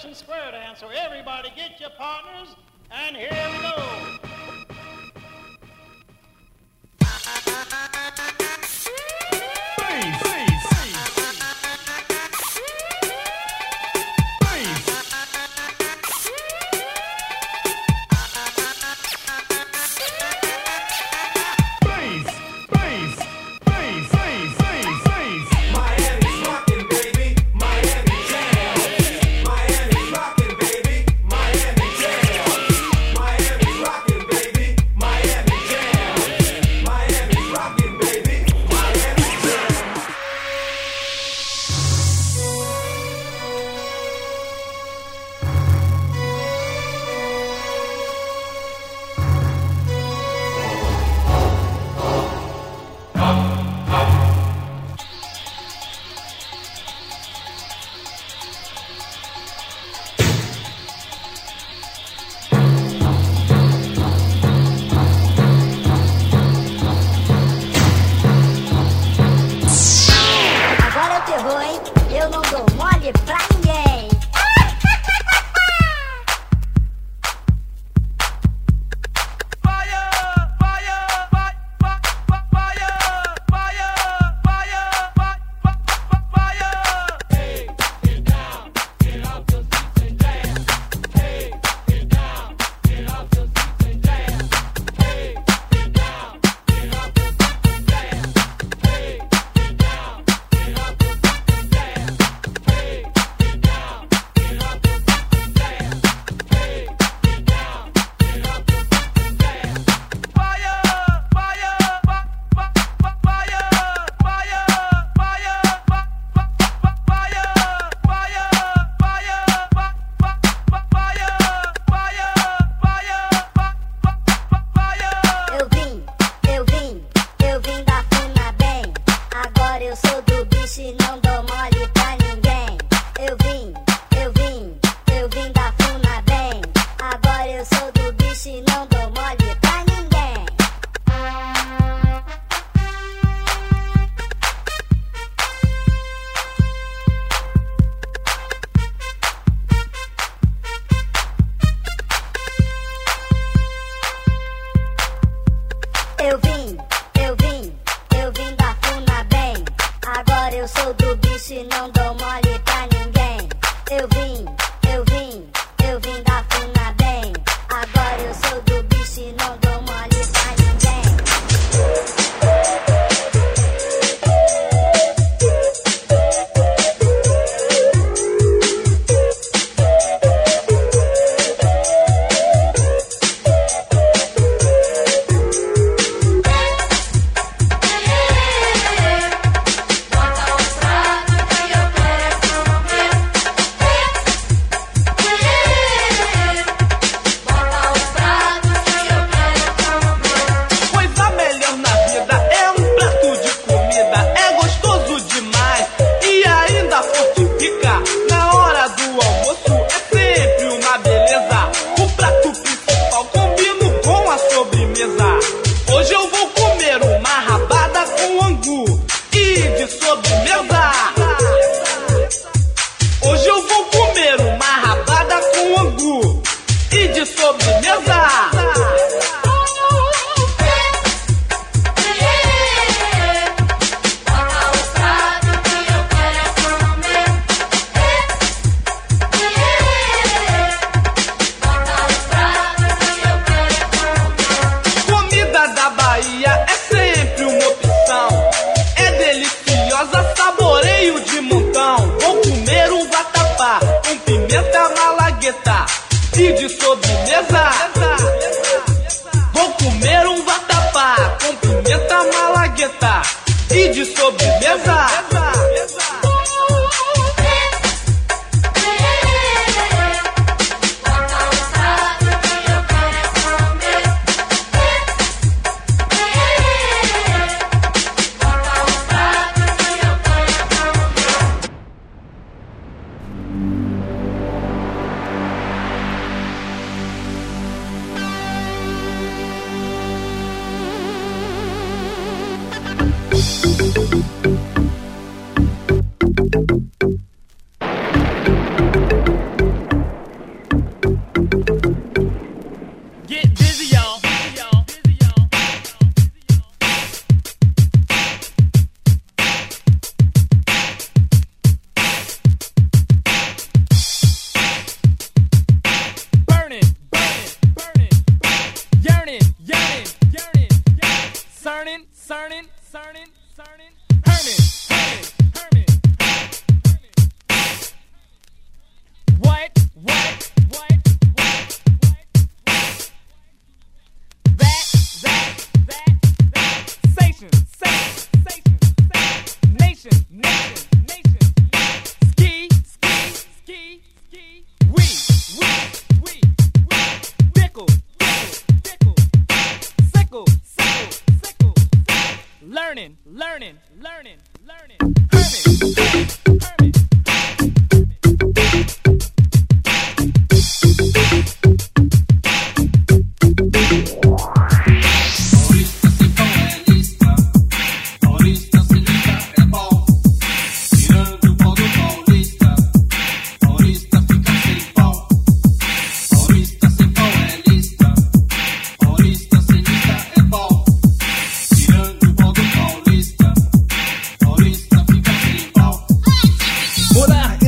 Madison Square Dance. So everybody get your partners, and here we go.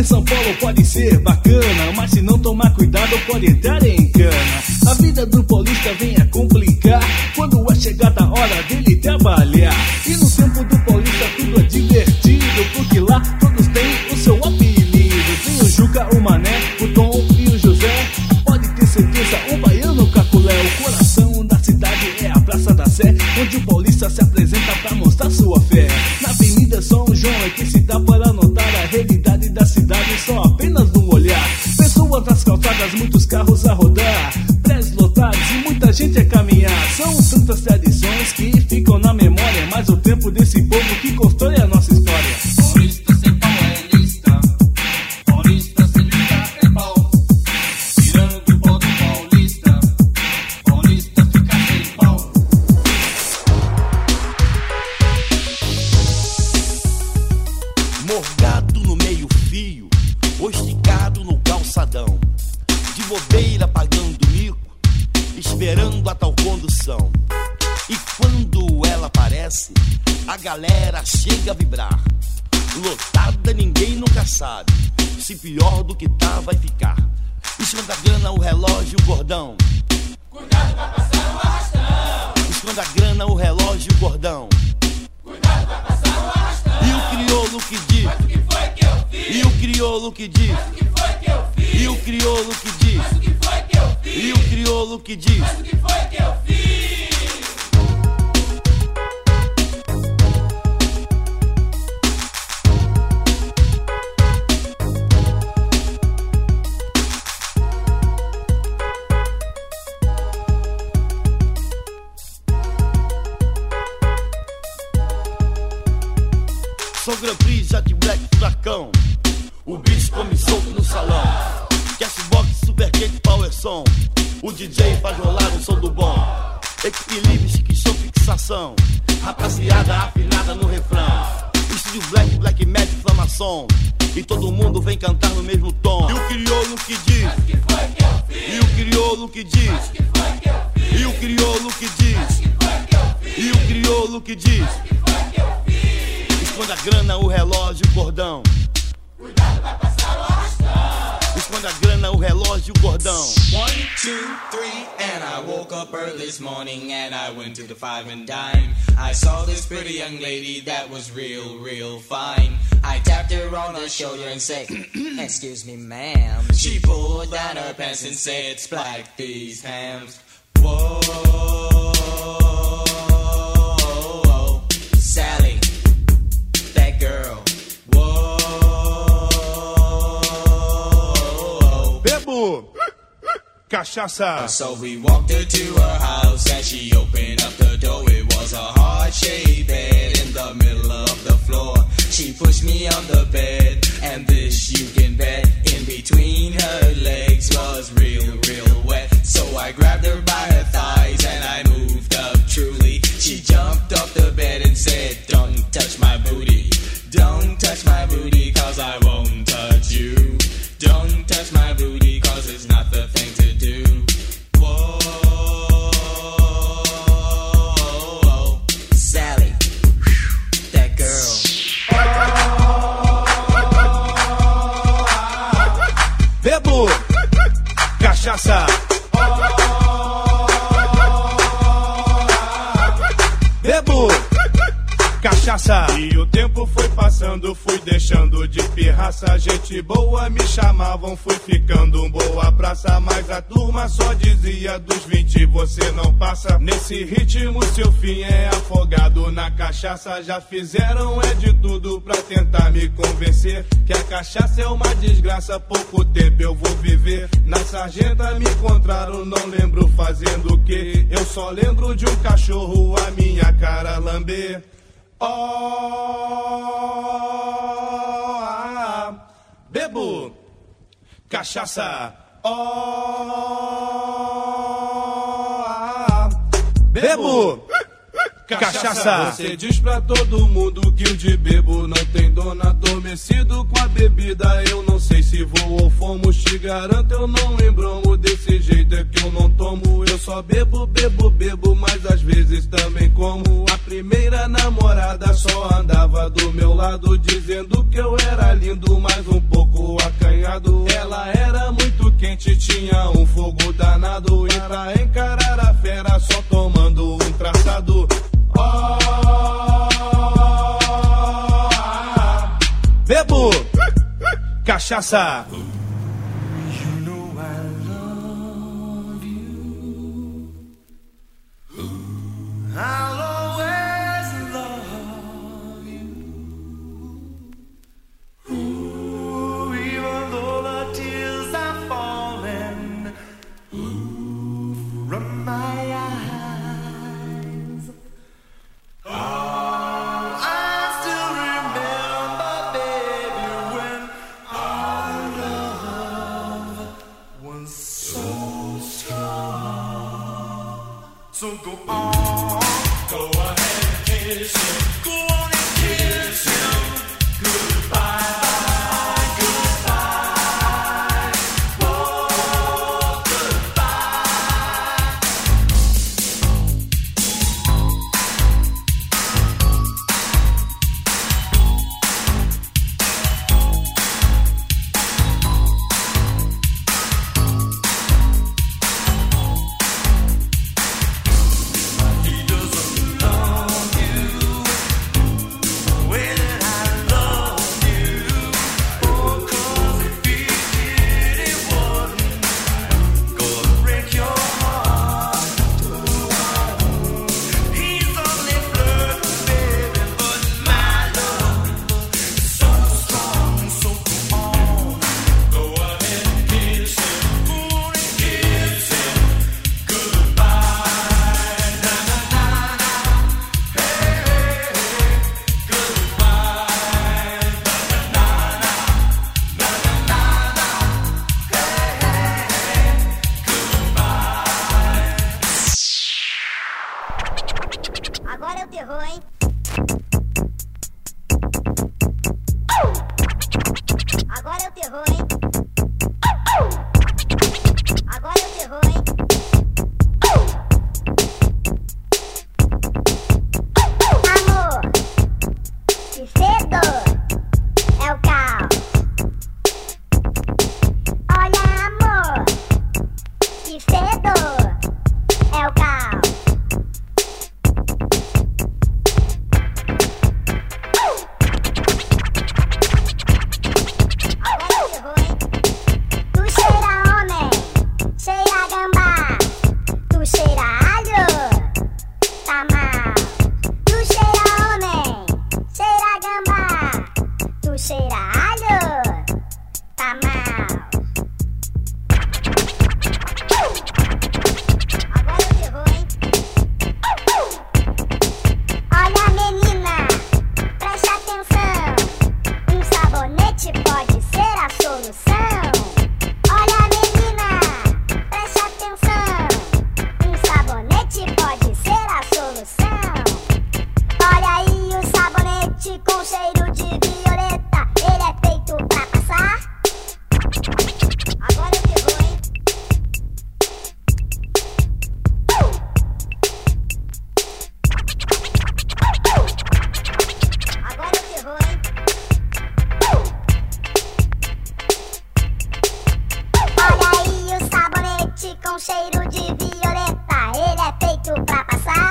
São Paulo pode ser bacana, mas se não tomar cuidado pode entrar em cana. A vida do paulista vem a complicar quando é chegada a hora dele trabalhar. E no tempo do paulista tudo é divertido, porque lá todos têm o seu apelido. Tem o Juca, o Mané, o Tom e o José. Pode ter certeza, o baiano Caculé. O coração da cidade é a Praça da Sé, onde o paulista se apresenta pra mostrar sua fé. Na Avenida São João é que se dá para notar a realidade da cidade só apenas num olhar. Pessoas nas calçadas, muitos carros a rodar, prédios lotados e muita gente a caminhar. São tantas tradições que ficam na memória, mas o tempo desse povo que constrói a nossa história. Paulista sem pau é lista, paulista sem lista é pau. Tirando o pau do paulista, paulista fica sem pau. Morgado no meio-fio, ou esticado no calçadão, de bobeira pagando mico, esperando a tal condução. E quando ela aparece, a galera chega a vibrar. Lotada ninguém nunca sabe se pior do que tá vai ficar. Esconda a grana, o relógio, o gordão. Cuidado pra passar o arrastão. Esconda a grana, o relógio, o gordão. Cuidado pra passar o arrastão. E o crioulo que diz? Mas o que foi que eu fiz? E o crioulo que diz? Mas o que foi que eu fiz? E o crioulo que diz? Mas o que foi que eu fiz? E o crioulo que diz? Mas o que foi que eu fiz? Sou Grand Prix, Jet Black, furacão. O bicho come solto no salão. Cashbox, super quente, power som. O DJ faz rolar um som do bom. Equipe livre, chique show, fixação. Rapaziada afinada no refrão. Estúdio Black, Black Magic, inflamação. E todo mundo vem cantar no mesmo tom. E o crioulo que diz? Mas o que foi que eu fiz? E o crioulo que diz? Mas o que foi que eu fiz? E o crioulo que diz? Mas o que foi que eu fiz? E o crioulo que diz? Mas o que foi que eu fiz? Esconda a grana, o relógio, o cordão. Cuidado pra passar o arrastão. Esconda a grana, o relógio, o cordão. 1, 2, 3, and I woke up early this morning and I went to the Five and Dime. I saw this pretty young lady that was real fine. I tapped her on the shoulder and said, excuse me, ma'am. She pulled down her pants and said, spike these hams. Whoa, Sally, that girl. Whoa. Bebo, cachaça. So we walked her to her house and she opened up the door. It was a heart-shaped bed in the middle of the floor. She pushed me on the bed and this you can bet in between her legs was real wet. So I grabbed her by her thighs and I moved up truly. She jumped off the bed and said, don't touch my booty. Don't touch my booty cause I won't touch you. Don't touch my booty cause it's not the thing to do. Whoa, Sally, that girl. Bebo, cachaça. Bebo, cachaça. E o tempo foi passando, fui deixando de pirraça. Gente boa me chamavam, fui ficando boa praça. Mas a turma só dizia dos 20 você não passa. Nesse ritmo seu fim é afogado na cachaça. Já fizeram é de tudo pra tentar me convencer que a cachaça é uma desgraça, pouco tempo eu vou viver. Na sarjeta me encontraram, não lembro fazendo o que. Eu só lembro de um cachorro a minha cara lamber. Bebo, cachaça. Bebo, cachaça. Você diz pra todo mundo que o de bebo não tem dono. Adormecido com a bebida, eu não sei se vou ou fomos. Te garanto, eu não lembro desse jeito é que eu não tomo. Eu só bebo, mas às vezes também como. A primeira namorada só andava do meu lado, dizendo que eu era lindo, mas um pouco mercado. Ela era muito quente, tinha um fogo danado. E pra encarar a fera só tomando um traçado. Bebo cachaça. I'll always love you. Ooh, even though the tears are falling from my eyes. Oh, I still remember, baby, when our love was so strong. So go on. Go ahead and kiss him. Go on and kiss him. Goodbye, goodbye. Oh, goodbye. He doesn't love you the way that I love you. Oh, 'cause if he did, it wouldn't gonna break your heart. He's only flirting, baby, but my love is so strong. So go on, go ahead and kiss him. Go on and kiss him. Goodbye, na na na na. Hey, hey, hey. Goodbye, na na na na. Na na na na. Hey, hey, hey. Goodbye. Agora é o terror, hein? Agora é o terror, hein? Agora é o terror, hein? Amor, que fedor é o caos. Olha, amor, que fedor é o caos. Agora é o terror, hein? Tu cheira homem, cheira gambá. Tu cheira alho, tá mal. Tu cheira homem, cheira gambá. Tu cheira alho, tá mal. Agora é o terror, hein? Olha, menina, preste atenção. Um sabonete pode ser a solução. Olha, menina, preste atenção. Um sabonete pode ser a solução. Olha aí o sabonete com cheiro de violeta. Ele é feito pra passar. Agora é o terror, hein? Agora é o terror, hein? Olha aí o sabonete com cheiro de violeta. Ele é feito pra passar.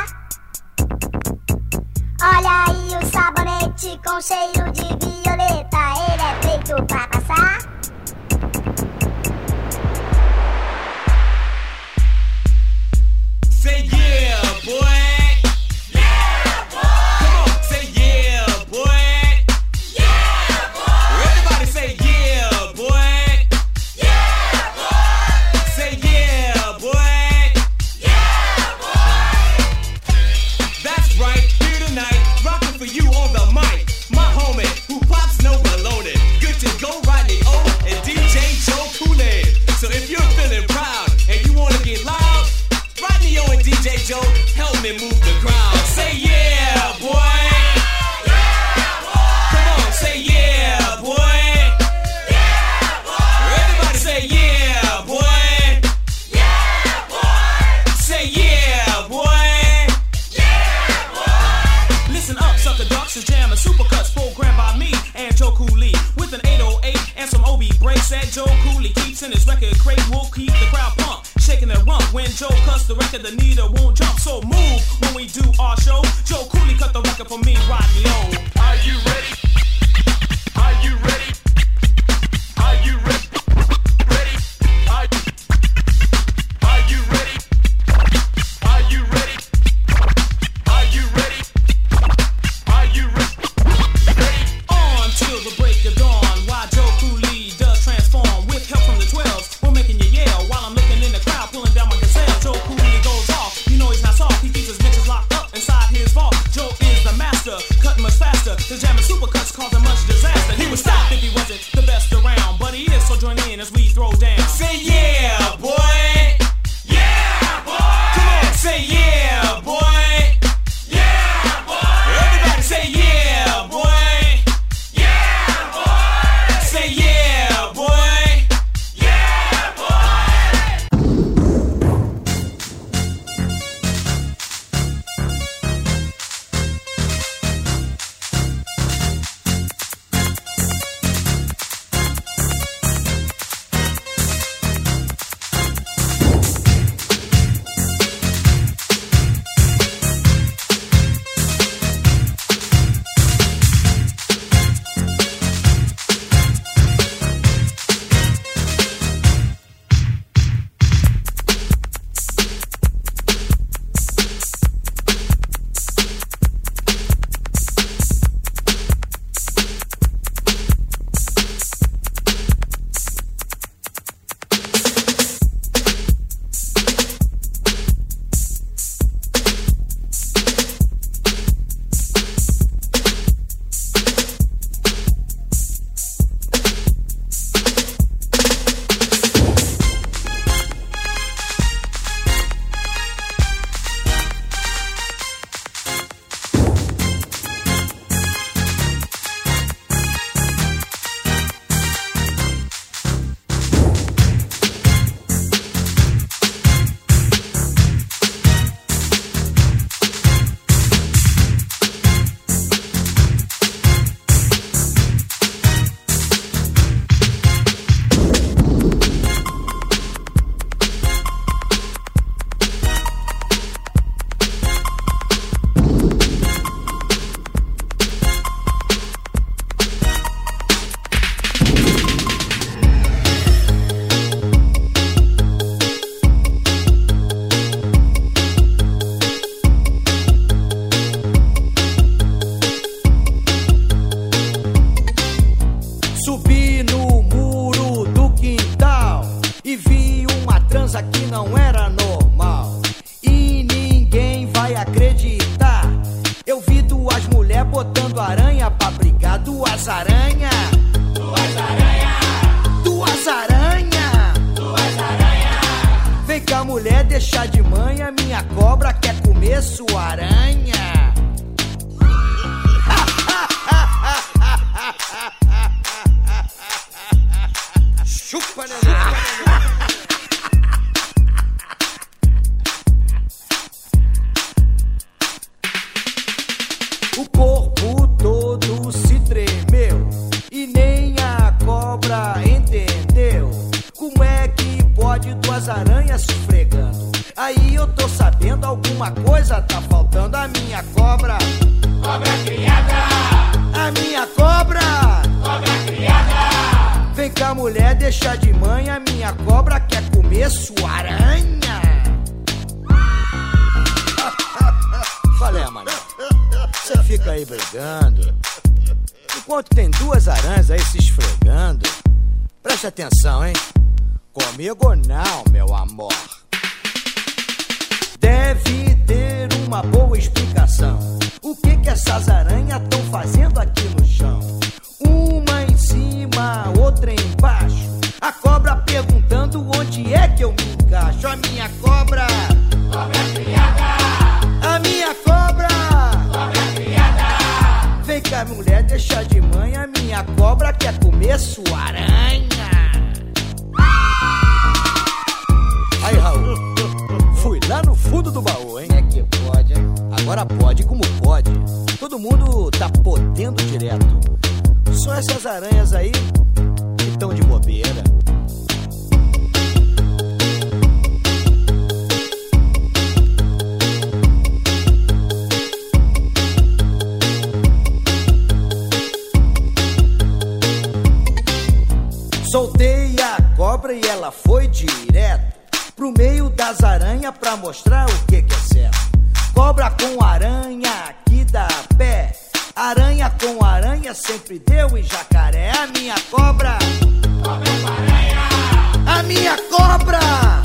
Olha aí o sabonete com cheiro de violeta. Ele é feito pra passar. Say yeah, boy. Yeah, boy. Come on, say yeah, boy. Yeah, boy. Everybody say yeah, boy. Yeah, boy. Say yeah, boy. Yeah, boy. That's right. Here tonight, rocking for you on the mic. My home break, said Joe Cooley keeps in his record crate, will keep the crowd pumped, shaking their rump. When Joe cuts the record, the needle won't jump. So move when we do our show. Joe Cooley cut the record for me, Rodney O. Are you ready? Are you ready? Are you ready? Ready? Are you ready? Are you ready? Are you ready? Are you ready? Ready? On till the break of dawn, while Joe Cooley does transform. With help from the 12s, we're making you yell. While I'm looking in the crowd, pulling down my gazelle. Joe Cooley goes off, you know he's not soft. He keeps his bitches locked up inside his vault. Joe is the master, cutting much faster. The jamming supercuts causing much disaster. He would stop if he wasn't the best around, but he is, so join in as we throw down. Say yeah, boy. Yeah, boy! Come on, say yeah, boy. Yeah, boy! Everybody say yeah, boy. Yeah, boy! Say yeah, boy. Yeah, boy! Subi no muro do quintal e vi uma transa que não era normal. E ninguém vai acreditar. Eu vi duas mulheres botando aranha pra brigar. Duas aranha. Duas aranha! Duas aranha. Duas aranha! Vem cá, mulher, deixa de manha. Minha cobra quer comer sua aranha. Chupa, neném. O corpo todo se tremeu e nem a cobra entendeu. Como é que pode duas aranhas se esfregando? Aí eu tô sabendo, alguma coisa tá faltando. A minha cobra, Cobra criada! a minha cobra. Cobra criada! Vem cá, mulher, deixa de manha. Minha cobra quer comer sua aranha. Qual é, mané? Você fica aí brigando, enquanto tem duas aranhas aí se esfregando. Preste atenção, hein? Comigo não, meu amor. Deve ter uma boa explicação. O que essas aranhas estão fazendo aqui no chão? Uma em cima, outra embaixo. A cobra perguntando onde é que eu me encaixo. A minha cobra, Cobra criada! a minha cobra. Cobra criada! Vem cá, mulher, deixa de manha. A minha cobra quer comer sua aranha. Aí, Raul, fui lá no fundo do baú, hein? É que pode, hein? Agora pode, como pode. Todo mundo tá podendo direto. Só essas aranhas aí que estão de bobeira. Soltei a cobra e ela foi direto pro meio das aranhas pra mostrar o que é certo. Cobra com aranha aqui dá pé, aranha com aranha sempre deu em jacaré. A minha cobra, a minha cobra,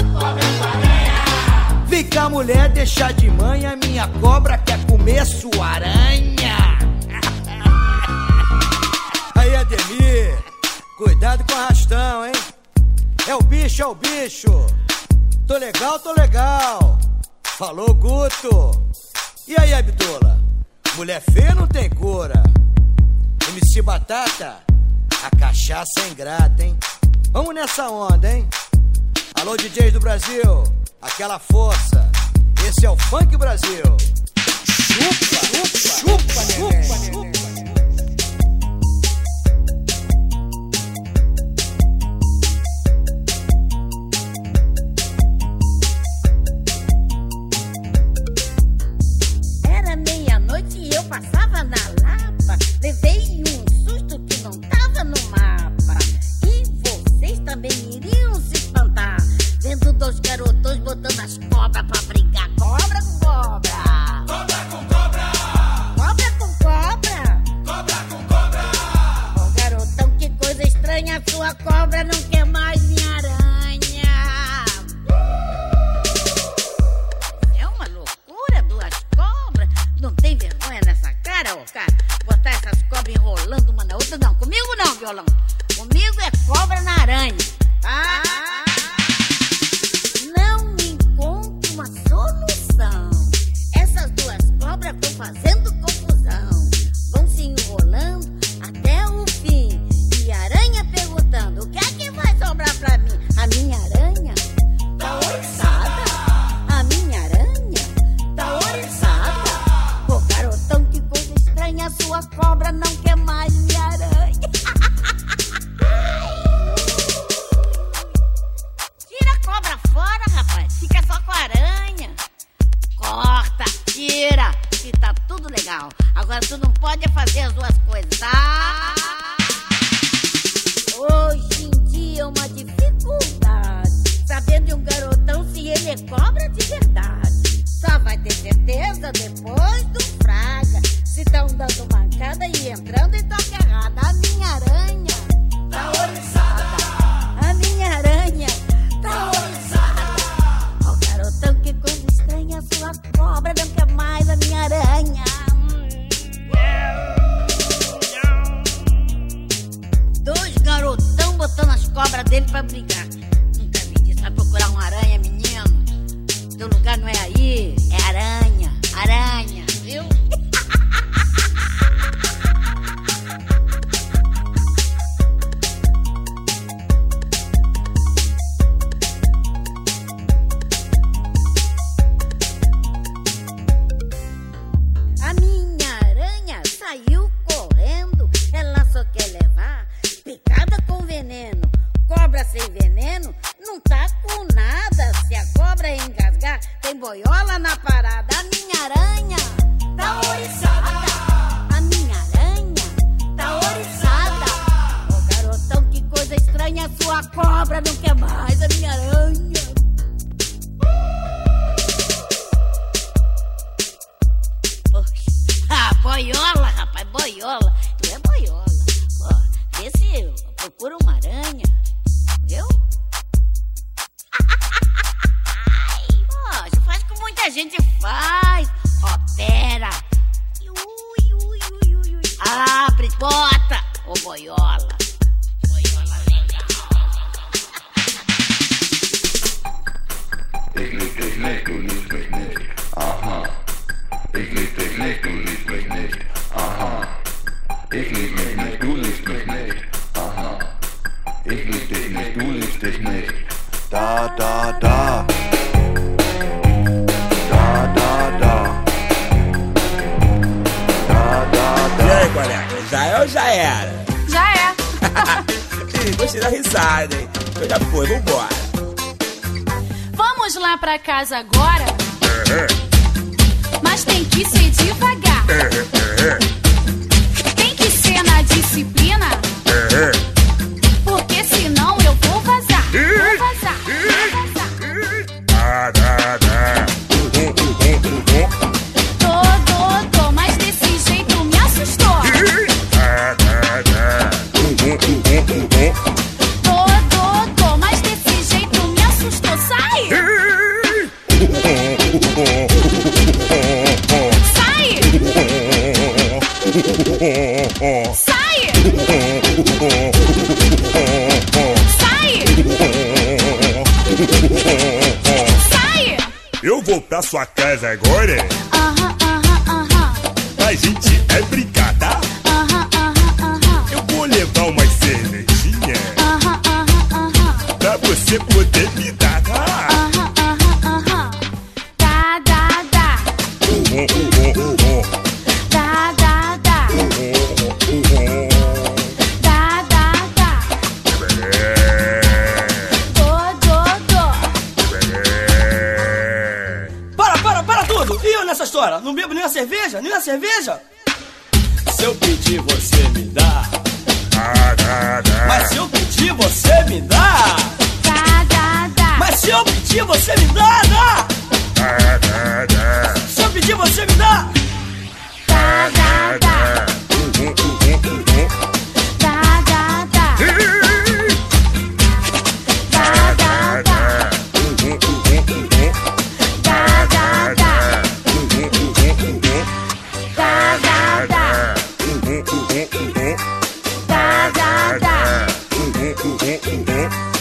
vem cá mulher, deixa de manha, minha cobra quer comer sua aranha. Aí Ademir, cuidado com o arrastão, hein? É o bicho, é o bicho. Tô legal, tô legal. Falou, Guto. E aí, Abdula? Mulher feia não tem cura. MC Batata, a cachaça é ingrata, hein? Vamos nessa onda, hein? Alô, DJs do Brasil, aquela força. Esse é o Funk Brasil. Chupa, neném. Era meia-noite e eu passava na Lapa. Levei um susto que não tava no mapa. E vocês também iriam se espantar vendo dois garotões botando as cobras pra brigar. Cobra com cobra, cobra com cobra, cobra com cobra, cobra com cobra. Ô garotão, que coisa estranha, sua cobra não quer mais minha aranha. É uma loucura, duas cobras. Não tem vergonha nessa cara, ô cara? Botar essas cobras enrolando uma na outra. Não, comigo não, violão. Comigo é cobra na aranha. Não encontro uma solução. Essas duas cobras vão fazendo confusão. Vão se enrolando até o fim. E a aranha perguntando: o que é que vai sobrar pra mim? A minha aranha tá oriçada. A minha aranha tá oriçada. Ô garotão, que coisa estranha, sua cobra não quer mais minha aranha. Tira a cobra fora, rapaz. Fica só com a aranha. Corta, tira, que tá tudo legal. Agora tu não pode fazer as duas coisas, tá? Hoje em dia é uma dificuldade saber de um garotão se ele é cobra de verdade. Só vai ter certeza depois do fraga. Se tão dando mancada e entrando em toque errado. A minha aranha tá oriçada. A minha aranha tá oriçada. Ó garotão, que coisa estranha, sua cobra não quer mais a minha aranha. Dois garotão botando as cobras dele pra brigar. Nunca vi disso. Vai procurar uma aranha, menino? Teu lugar não é aí, é aranha. Aranha, viu? A minha aranha saiu correndo. Ela só quer levar picada com veneno. Cobra sem veneno não tá com nada. Se a cobra engasgar, tem boiola na parada. A minha aranha tá oriçada. A minha aranha tá oriçada. Ô garotão, que coisa estranha, sua cobra não quer mais a minha aranha. Ah, boiola, rapaz, boiola. Tu é boiola. Pô, vê se procura uma aranha, viu? Ó, já faz como muita gente faz. Opera. Abre, bota. Ô, boiola. Boiola legal. Ich lieb dich nicht, du liebst mich nicht. Aha. Ich lieb dich nicht, du liebst mich nicht. Aha. Ich lieb mich nicht, du liebst mich nicht. Aha. Ich lieb dich nicht, du liebst dich nicht. Da, da, da. Da, da, da. Da, da, da. E aí, colega? Já é ou já era? Já é. Ih, gostei da risada, hein? Então já foi, vambora. Vamos lá pra casa agora? Mas tem que ser devagar. Tem que ser na disciplina. Porque senão vou pra sua casa agora. A gente é brincar, tá? Eu vou levar uma cervejinha pra você poder me dar, tá? Dá, dá, dá. Dá, dá, dá. Dá, dá, dá. Para tudo! E eu nessa história? Não bebo nem a cerveja? Nem a cerveja? Se eu pedir, você me dá. Mas se eu pedir, você me dá. Mas se eu pedir, você me dá, dá. Se eu pedir, você me dá. Dá, dá, dá. Dá, dá, dá. Dá, dá, dá. Dá, dá, dá. Dá, dá, dá. Dá, dá, dá.